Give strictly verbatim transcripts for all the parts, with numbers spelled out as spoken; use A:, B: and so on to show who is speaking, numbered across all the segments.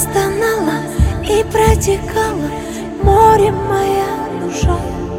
A: стонала и протекала море моя душа.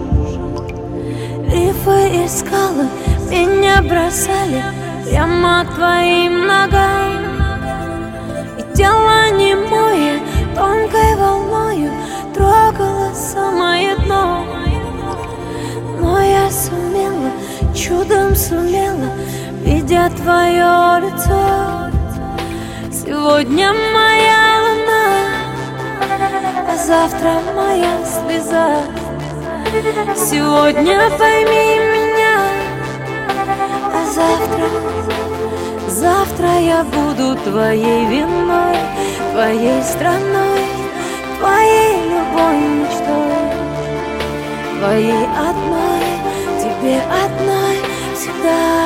A: Рифы и скалы меня бросали прямо к твоим ногам, и тело немое тонкой волною трогало самое дно. Но я сумела, чудом сумела, видя твое лицо. Сегодня моя луна, а завтра моя слеза. Сегодня пойми меня, а завтра, завтра я буду твоей виной, твоей страной, твоей любой мечтой, твоей одной, тебе одной всегда.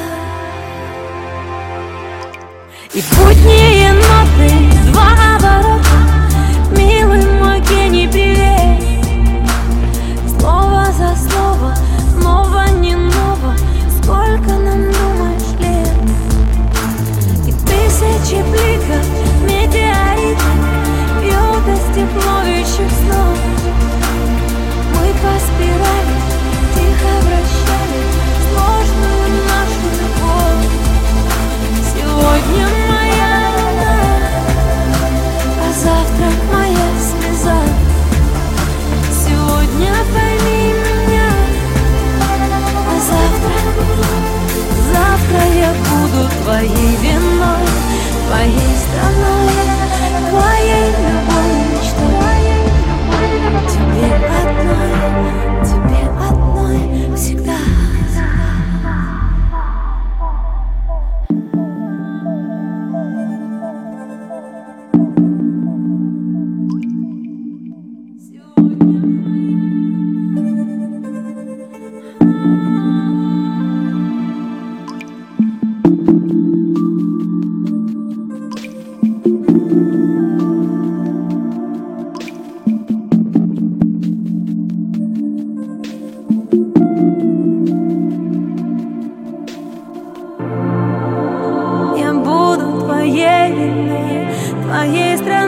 A: И будние ноты, два оборота, милый мой гений, привет. Слово за слово, ново не ново, сколько нам, думаешь, лет? И тысячи бликов, метеоритов бьют из тепловищих снов. Мы по спирали тихо вращали сложную нашу любовь. Сегодня моя луна, а завтра моя слеза. Сегодня пойми меня, а завтра, завтра я буду твоей виной, твоей страной, твоей любой мечтой, тебе одной, тебе одной всегда. Я буду твоей виной, твоей страной.